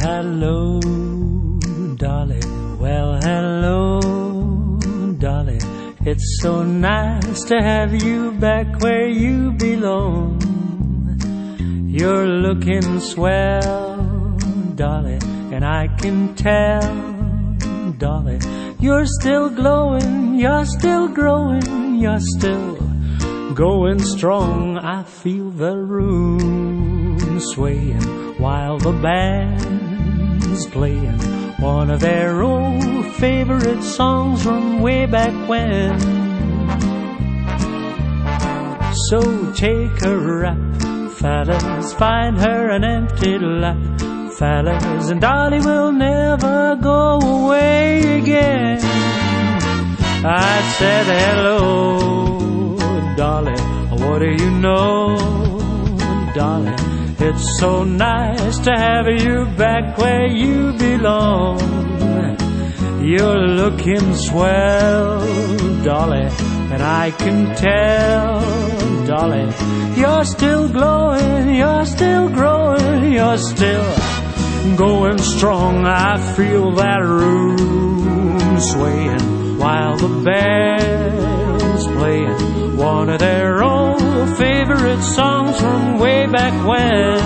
hello, Dolly. Well, hello, Dolly. It's so nice to have you back where you belong. You're looking swell, Dolly, and I can tell, Dolly, you're still glowing, you're still growing, you're still going strong. I feel the room swaying while the band's playing one of their old favorite songs from way back when. So take a rap, fellas, find her an empty lap, fellas, and Dolly will never go away again. I said hello, Dolly, what do you know, Dolly? It's so nice to have you back where you belong. You're looking swell, Dolly, and I can tell, Dolly, you're still glowing, you're still growing, you're still going strong. I feel that room swaying while the band's playing one of their old favorite songs from way back when.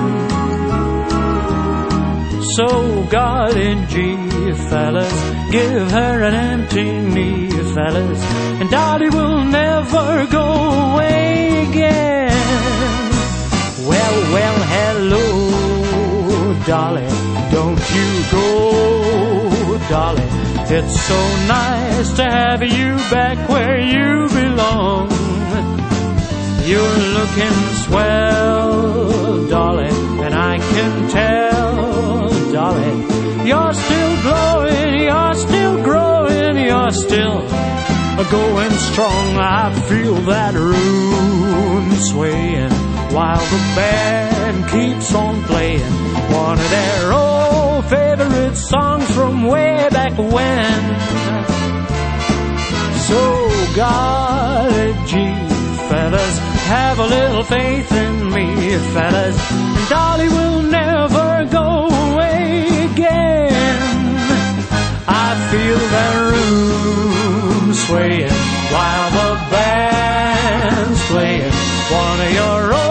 So golly gee, fellas, give her an empty knee, fellas, and Dolly will never go away again. Well, hello, Dolly, don't you go, Dolly. It's so nice to have you back where you belong. You're looking swell, Dolly, and I can tell, Dolly, you're still glowing, you're still growing, you're still going strong. I feel that room swaying while the band keeps on playing one of their old favorite songs from way back when. So golly gee, fellas, have a little faith in me, fellas, and Dolly will never go away again. I feel that room swaying while the band's playing one of your own